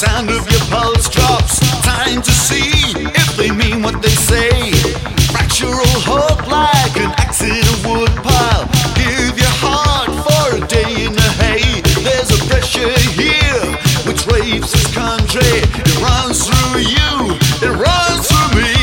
sound of your pulse drops. Time to see if they mean what they say. Fracture all hope like an accident wood pile. Give your heart for a day in the hay. There's a pressure here which rapes this country. It runs through you, it runs through me.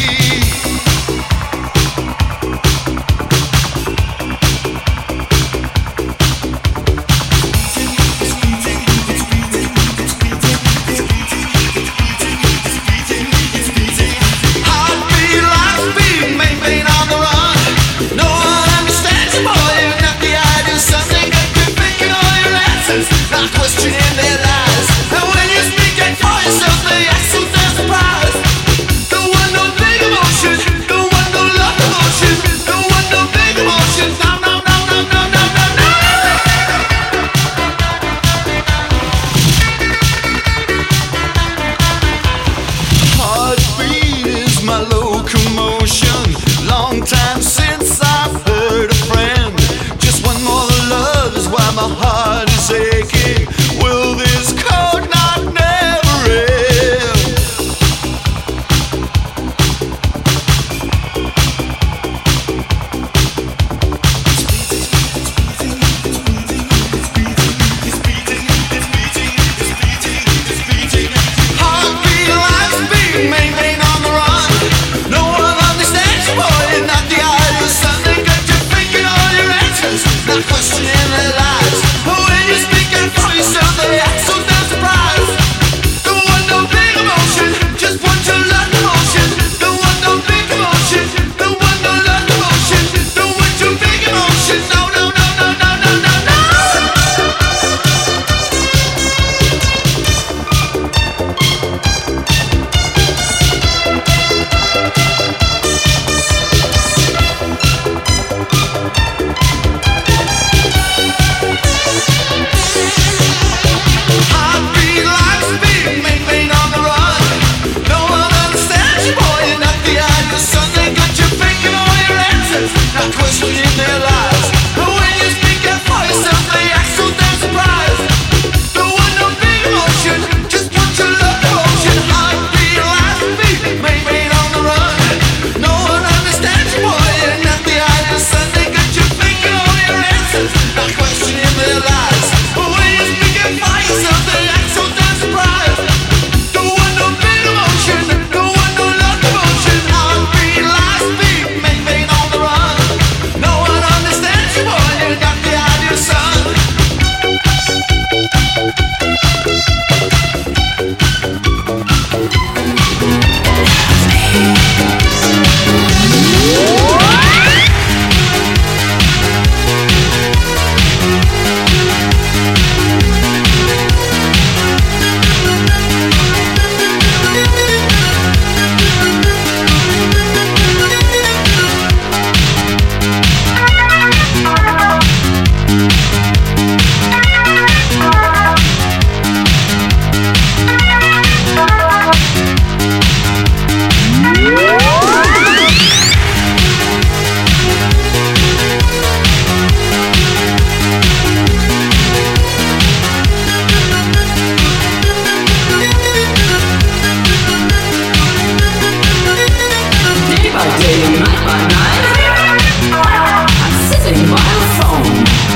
Questioning their lies, and when you speak and for yourself, they act so they're surprised. Don't want no big emotion, don't want no love emotion, don't want no big emotion. No, no, no, no, no, no, no, no. Heartbeat is my locomotion. Long time since I've heard a friend. Just one more love is why my heart is aching. Will this code not never end? Heartbeat, life's beat, maintain on the run. No one understands you, boy, you're not the ideal son. They got you thinking all your answers, not questioning their lives. But when you speak and for yourself, they act so damn surprised. Don't want no big emotion, just want your love emotion. Don't want no big emotion, don't want no love emotion. Don't want your big emotion, no, no, no, no, no, no, no, no. Heartbeat, life's beat, maintain on the run. No one understands you, boy, you're not the ideal son. They got you thinking all your answers, not questioning their lives. But when you speak up for yourself, they act so damn surprised. Don't want no big emotion, just want your love emotion. Heartbeat, life's beat, maintain on the run. No one understands you, boy, you're not the ideal son. They got you thinking all your answers, not questioning their lives. But when you speak up for yourself, they act so damn surprised. Don't want no big emotion, don't want no love emotion. Heartbeat, life's beat, maintain on the run. No one understands you, boy, you're not the ideal son. Day by day, night by night, I'm sitting by the phone.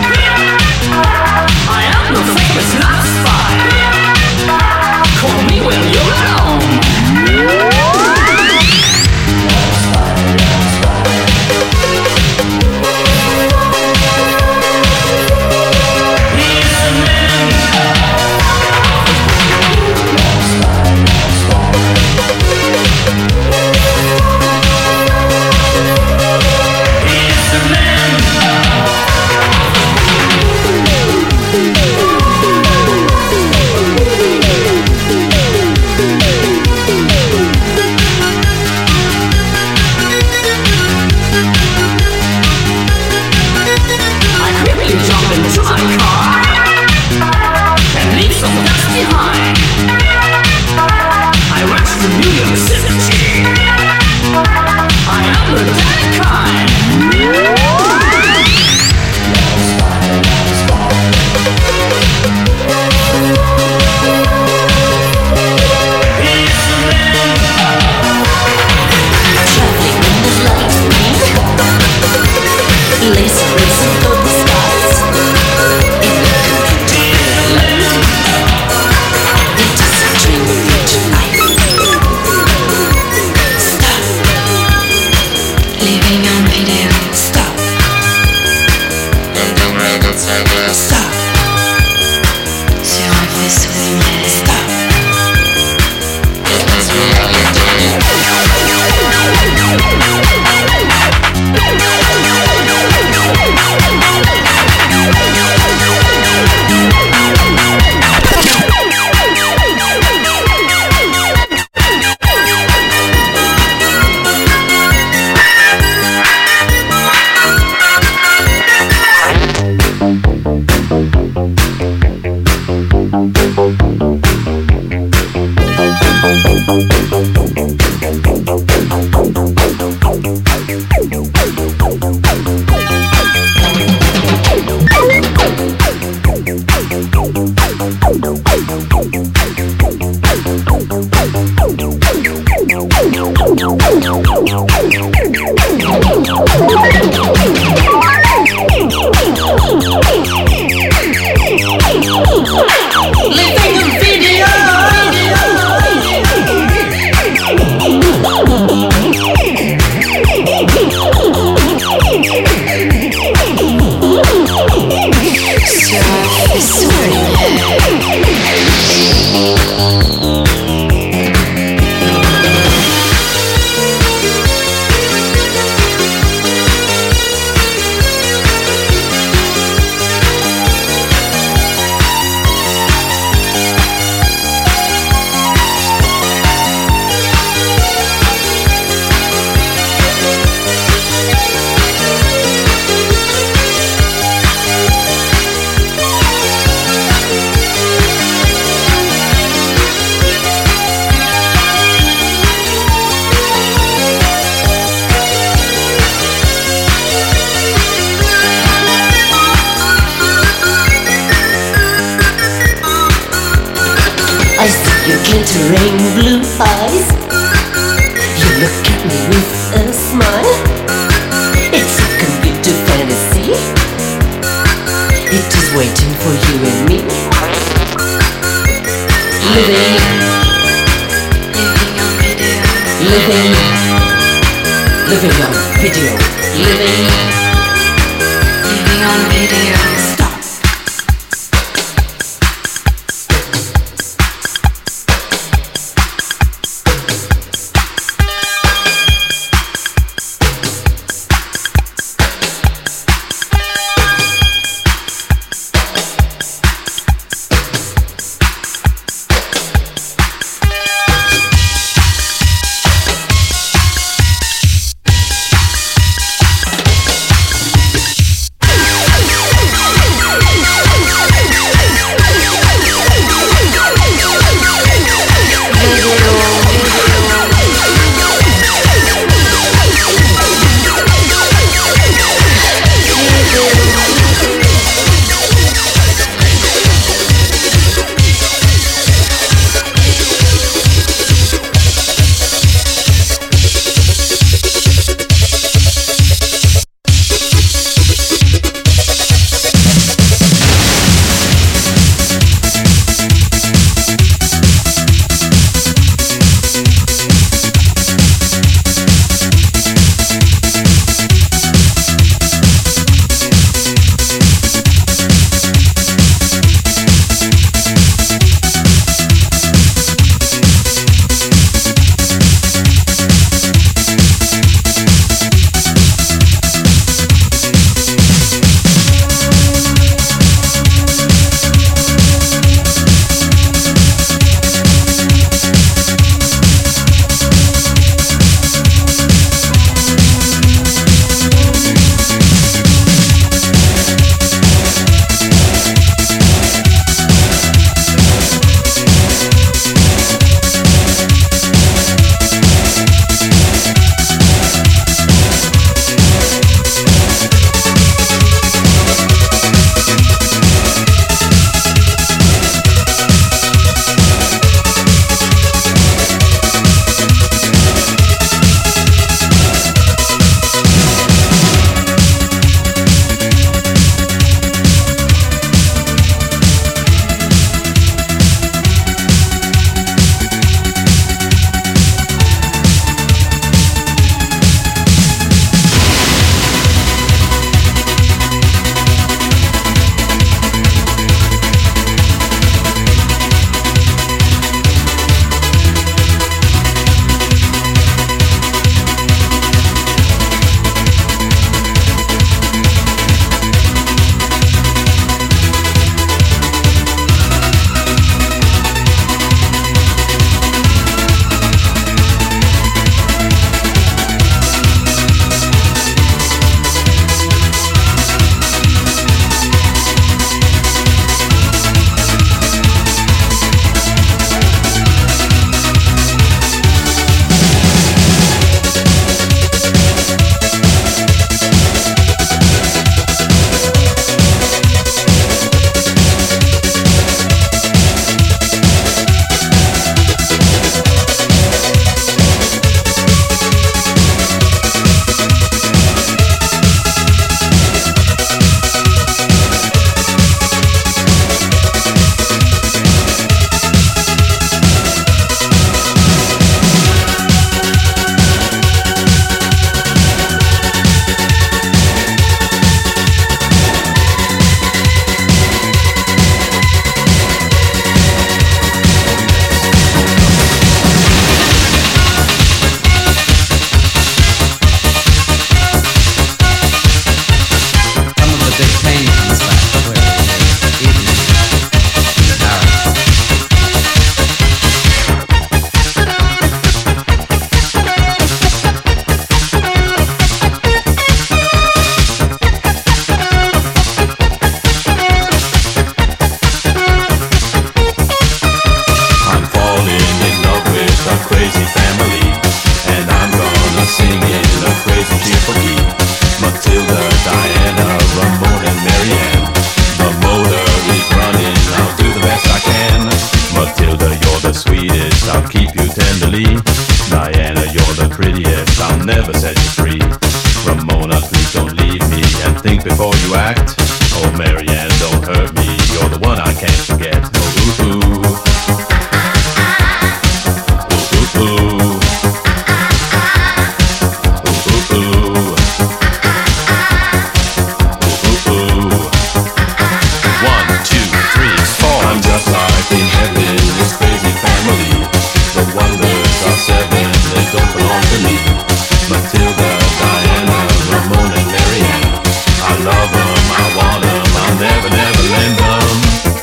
I am no famous love spy. Call me when you're alone. He's a man. He's a man. I quickly jump into my car and leave some dust behind. I rush to New York City. I am the dead kind. eyes. You look at me with a smile. It's a computer fantasy. It is waiting for you and me. Living on video. Living on video. Living on video. Stop. tenderly. Diana, you're the prettiest, I'll never set you free. Ramona, please don't leave me, and think before you act. Oh, Marianne, don't hurt me, you're the one I can't forget. Oh, ooh, ooh. Ooh, ooh, ooh. Ooh, ooh, ooh. Ooh, ooh, ooh. 1, 2, 3, 4. I'm just like in heaven, this crazy family. The wonders are 7, they don't belong to me. Matilda, Diana, Ramona, and Marianne. I love them, I want them, I'll never, never lend them.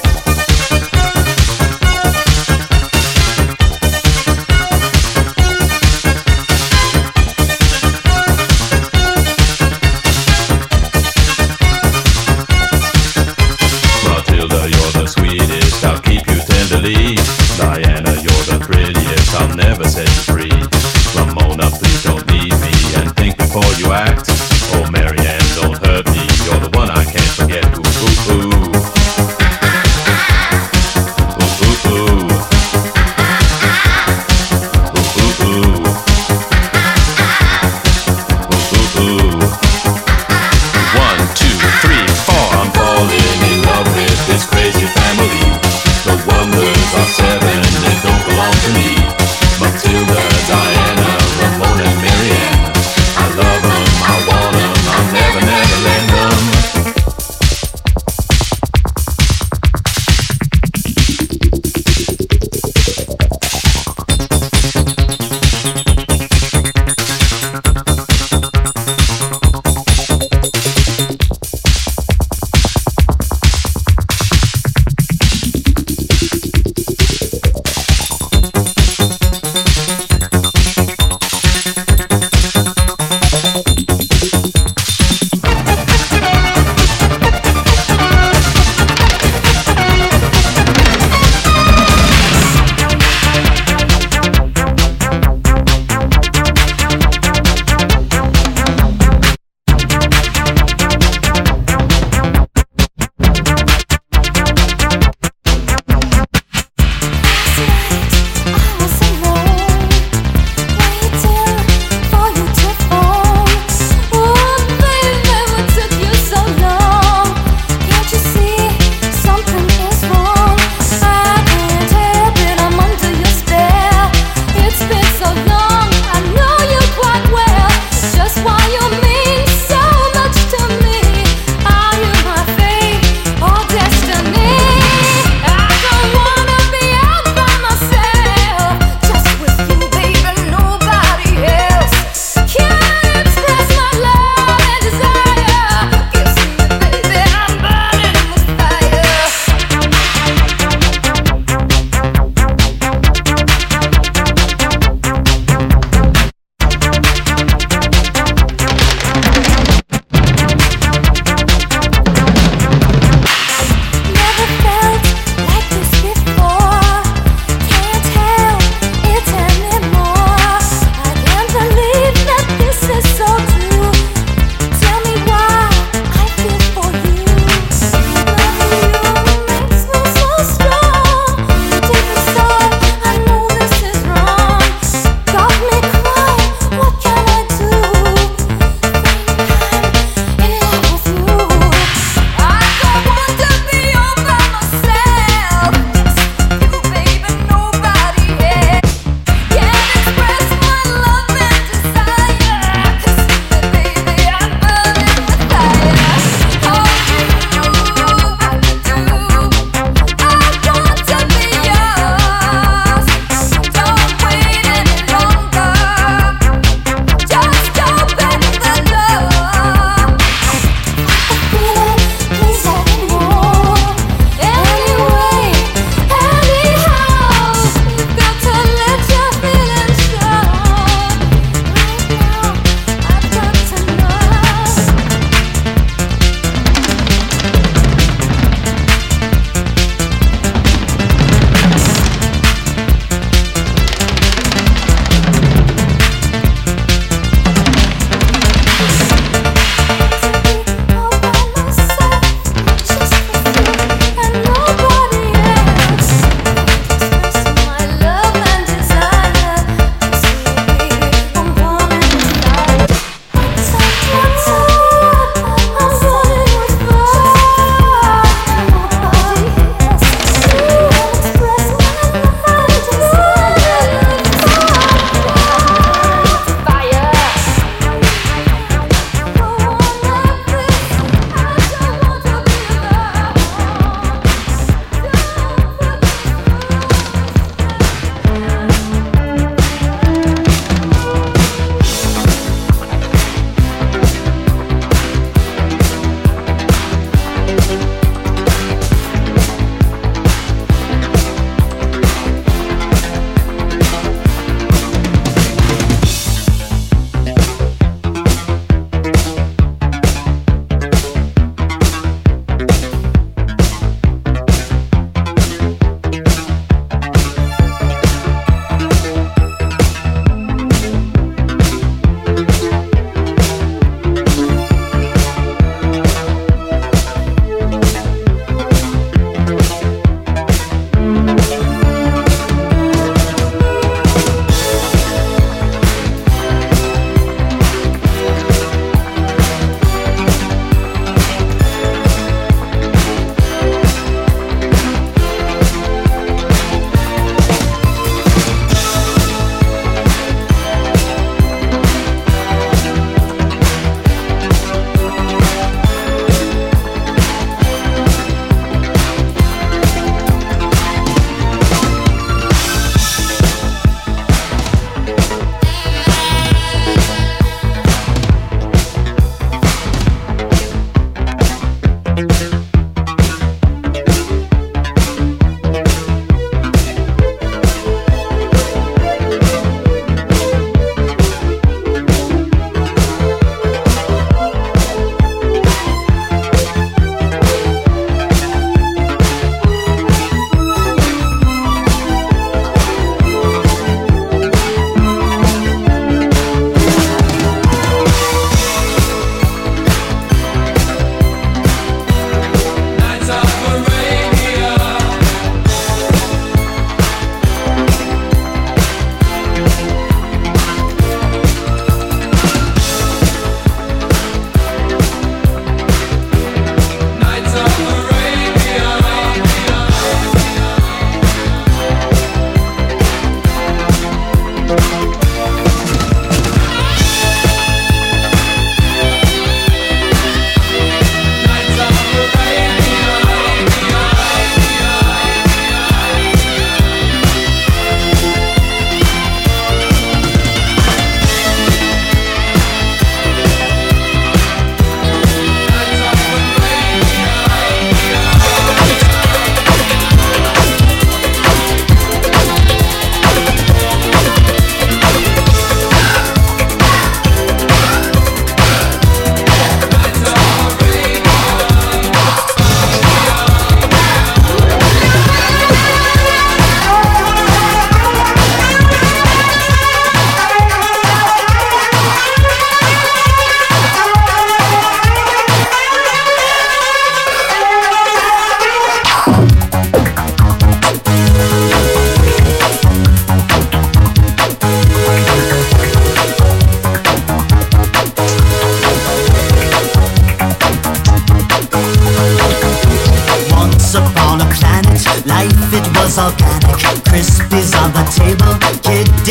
Matilda, you're the sweetest, I'll keep you tenderly. Diana, you're the prettiest, I'll never set you free. Ramona, please don't leave me, and think before you act. Oh, Marianne, don't hurt me, you're the one I can't forget. Ooh, ooh, ooh. Ooh, ooh, ooh. Ooh, ooh, ooh. Ooh, ooh, ooh. 1, 2, 3, 4. I'm falling in love with this crazy family. The wonders are 7, they don't belong to me. Matilda, Diana, Ramona, and Marianne. I love them, I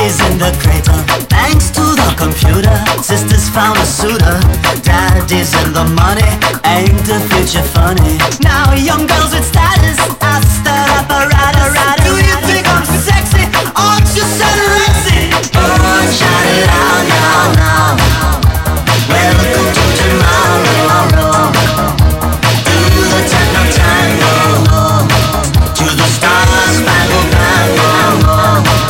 Daddy's in the cradle, thanks to the computer. Sisters found a suitor. Daddy's in the money, ain't the future funny? Now young girls with status ask the apparatus. Do you think I'm sexy? Aren't you anorexic? Oh, shout it out now, now. Welcome to tomorrow. Do the techno tango, to the stars, spangled banner.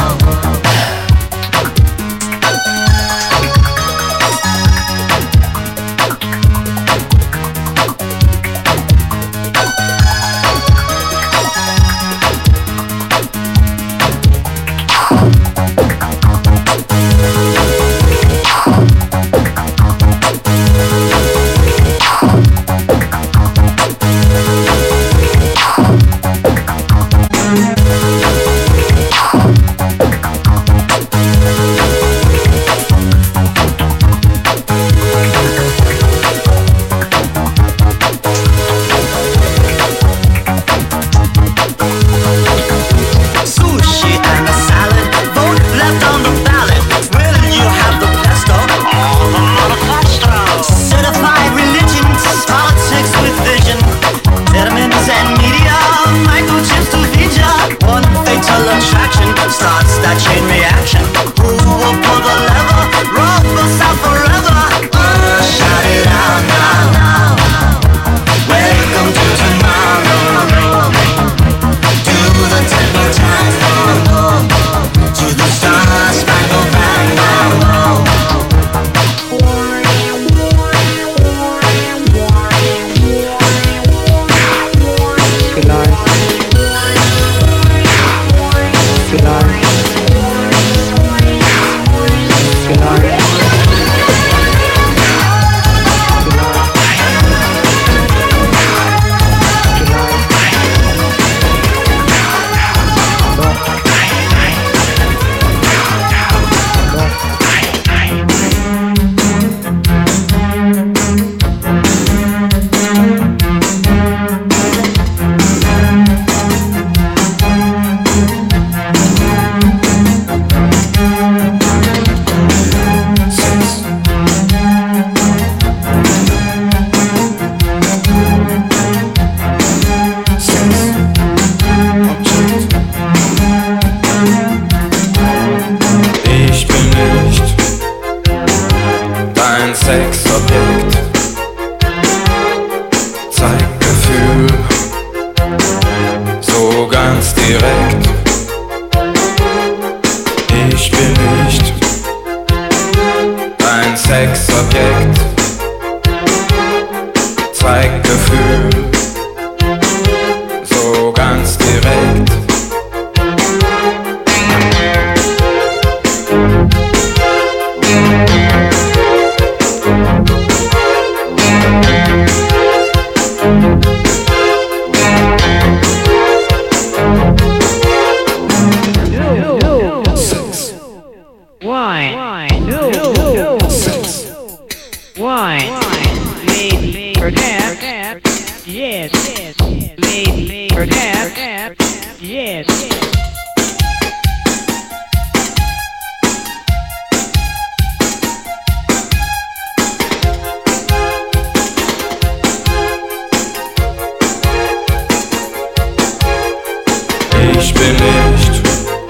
Ich bin nicht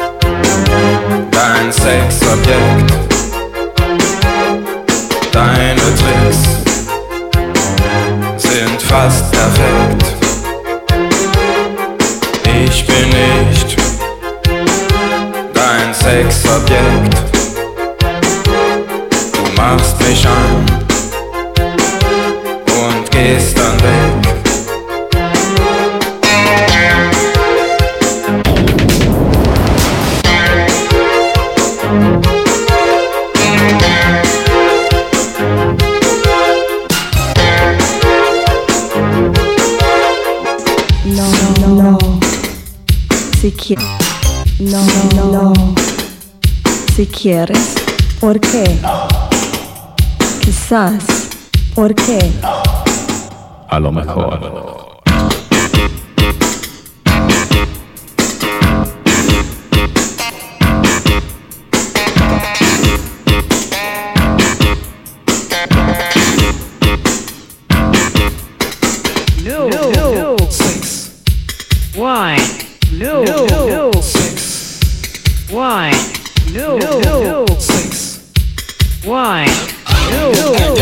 dein Sexobjekt. Deine Tricks sind fast perfekt. Ich bin nicht dein Sexobjekt. Du machst mich an und gehst dann weg. No, si quieres, ¿por qué? Quizás, ¿por qué? A lo mejor. Why? No.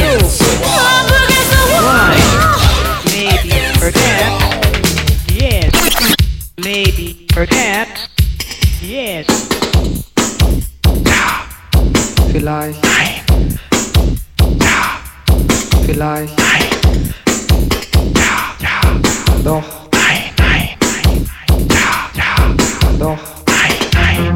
Why? Maybe, perhaps. Yes. Maybe, perhaps. Yes. Vielleicht. Nein. Vielleicht. Nein. Ja. Doch. Nein. Ja. Doch. Nein.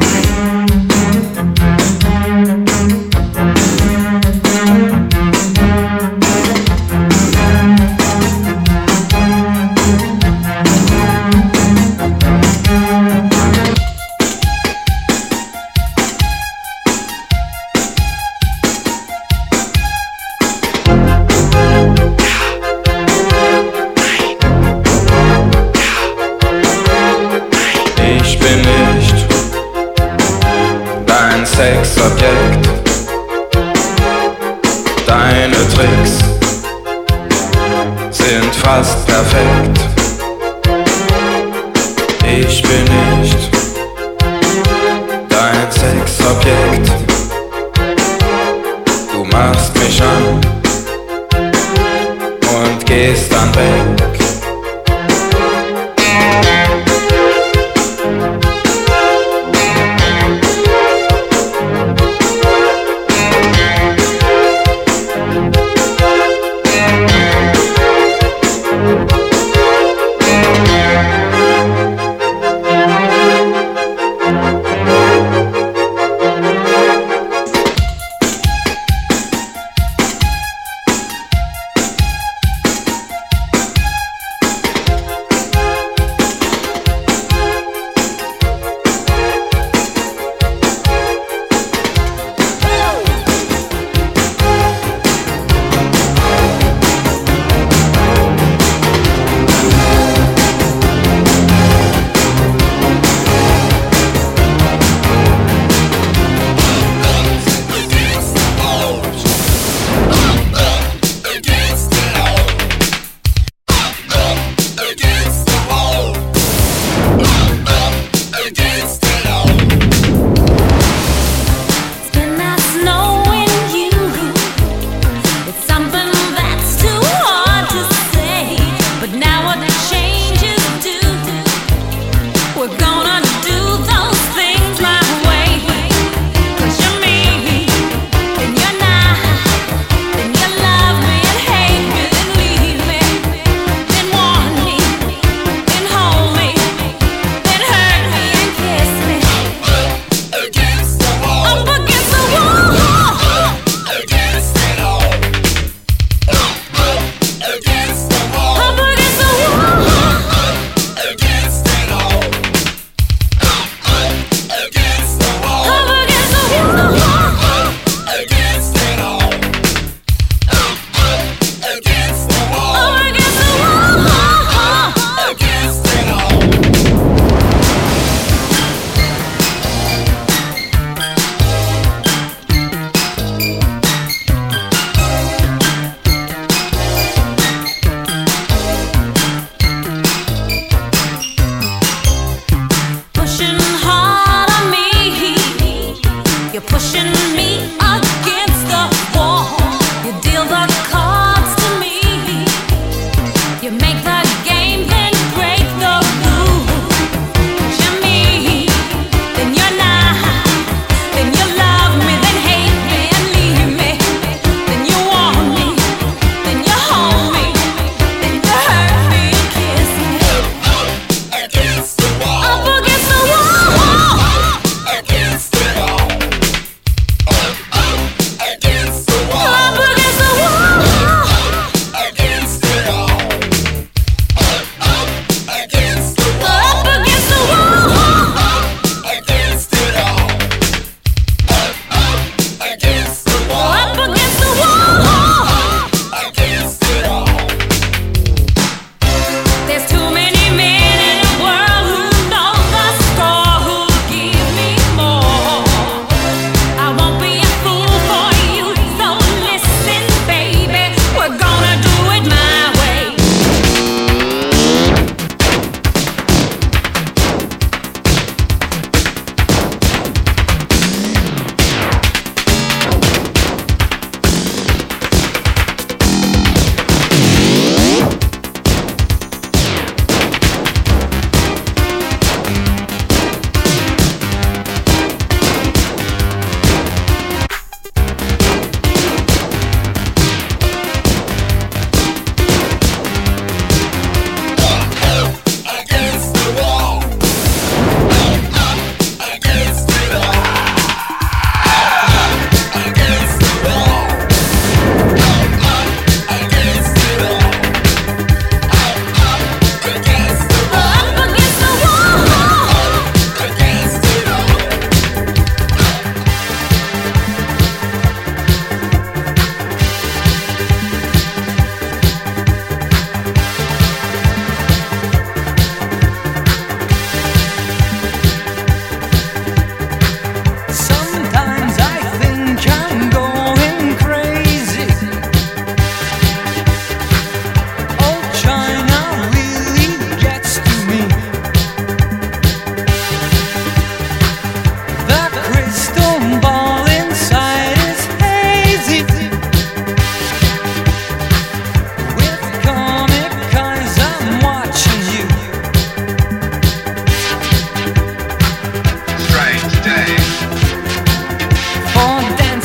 Ich bin nicht dein Sexobjekt. Deine Tricks sind fast perfekt. Ich bin nicht dein Sexobjekt. Du machst mich an und gehst dann weg.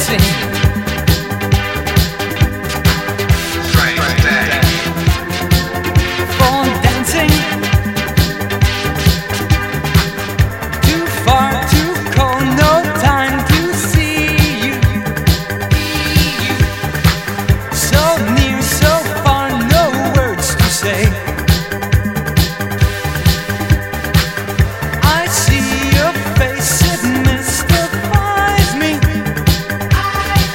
dancing. Phone dancing. Too far, too cold, no time to see you. So near, so far, no words to say. I see your face, it mystifies me. I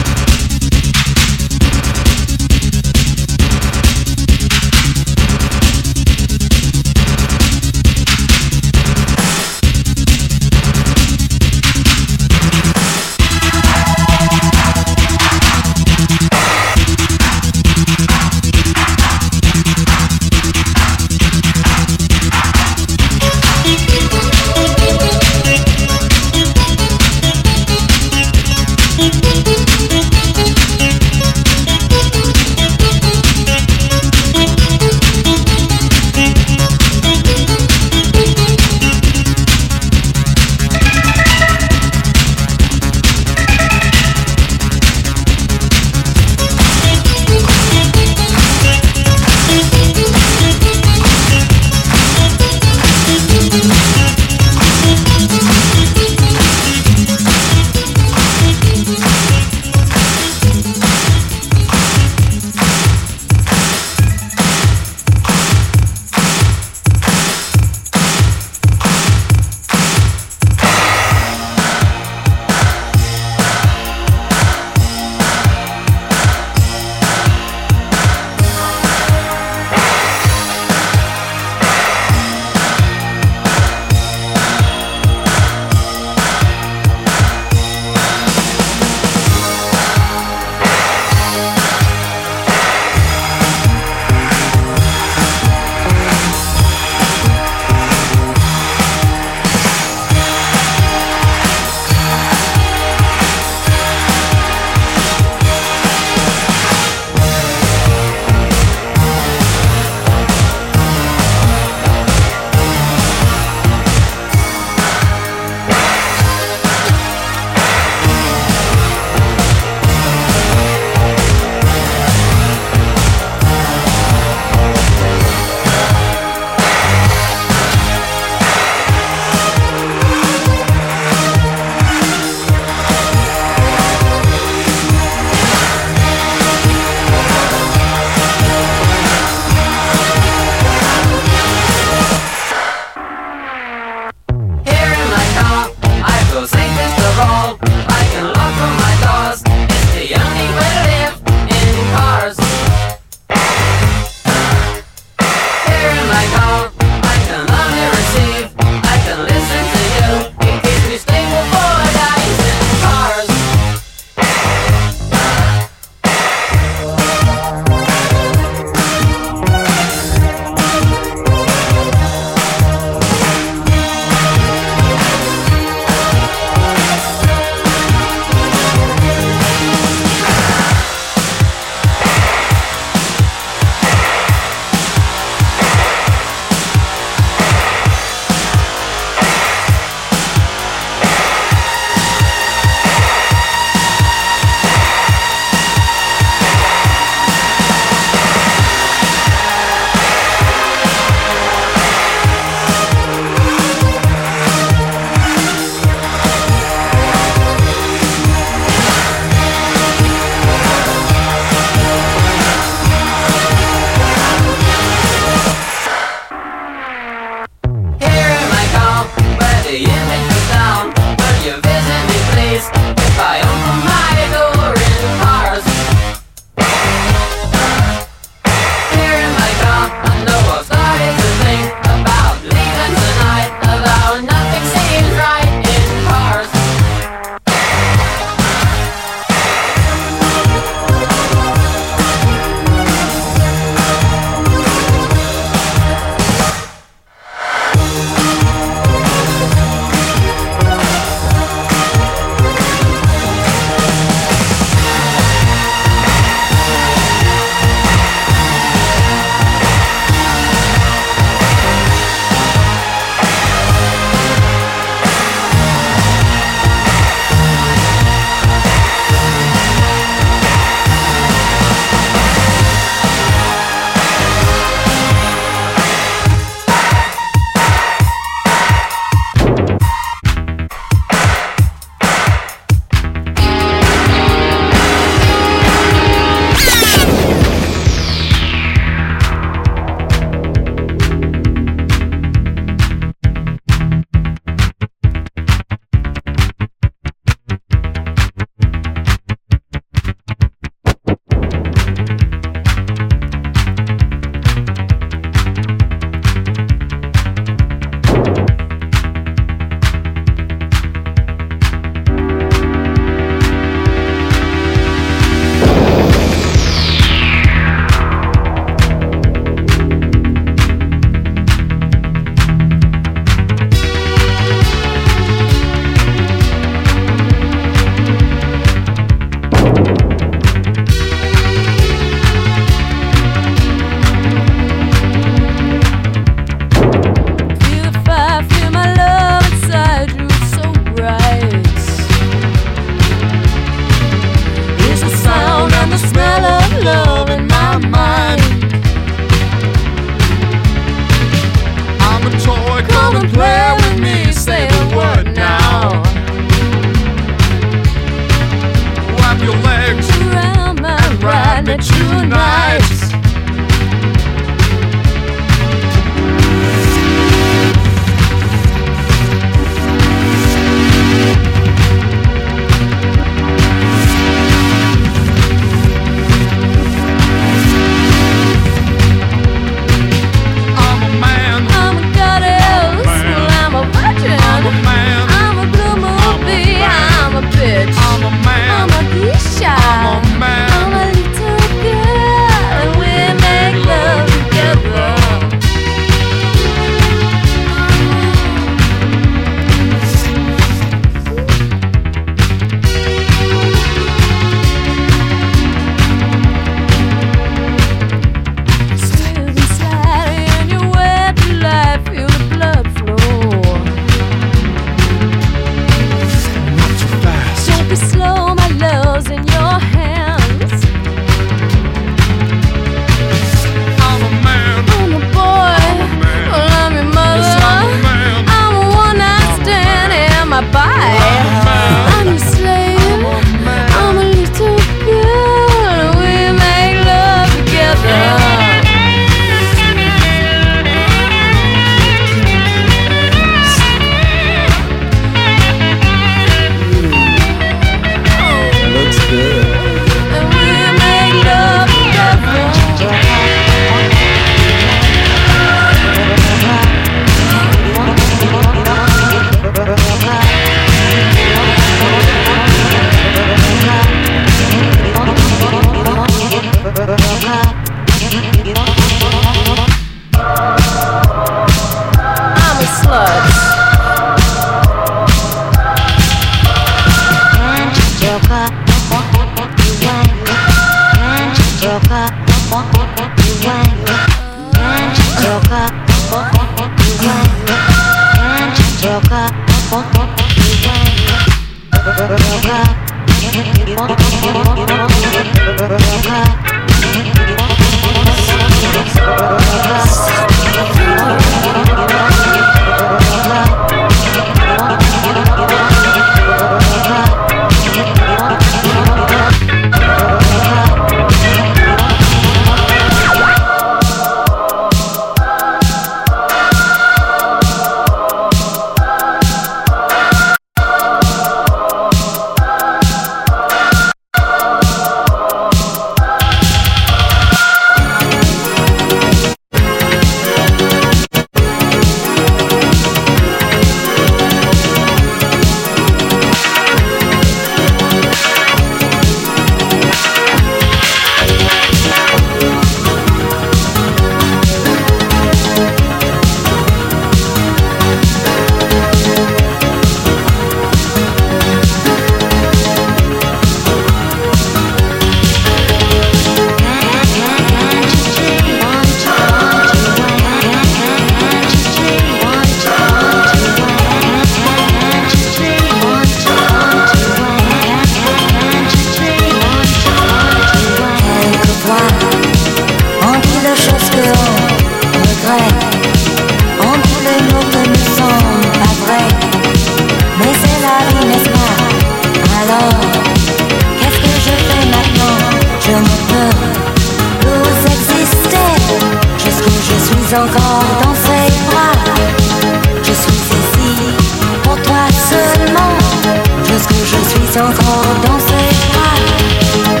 Encore dans ses bras, je suis ici pour toi seulement. Jusque je suis encore dans ses bras.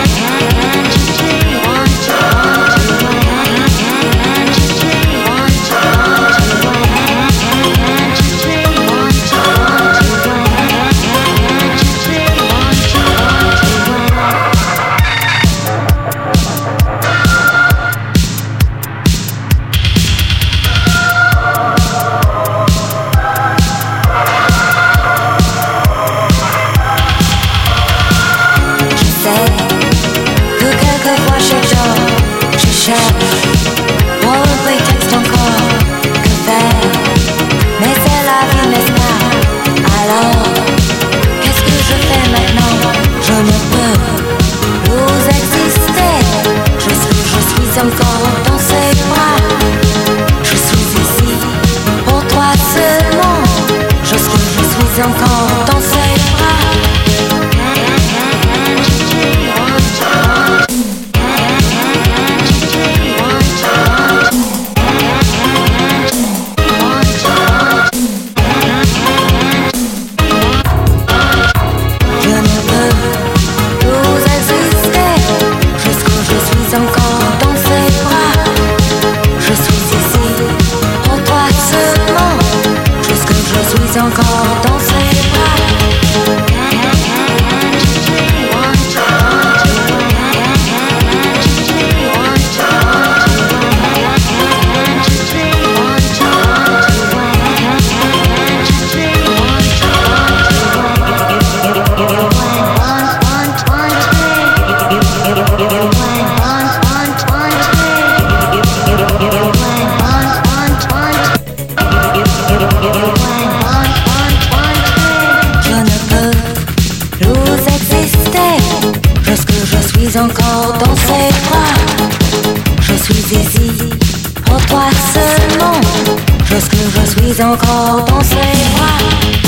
Encore dans ses bras, je suis ici pour toi seulement. Jusque je suis encore dans ses bras. Je ne peux plus exister jusque je suis encore dans ses bras. Je suis ici pour toi seulement. Jusque je suis encore dans ses bras. Encore dans ses bras, je suis ici pour toi seulement. Jusque je suis encore dans ses bras.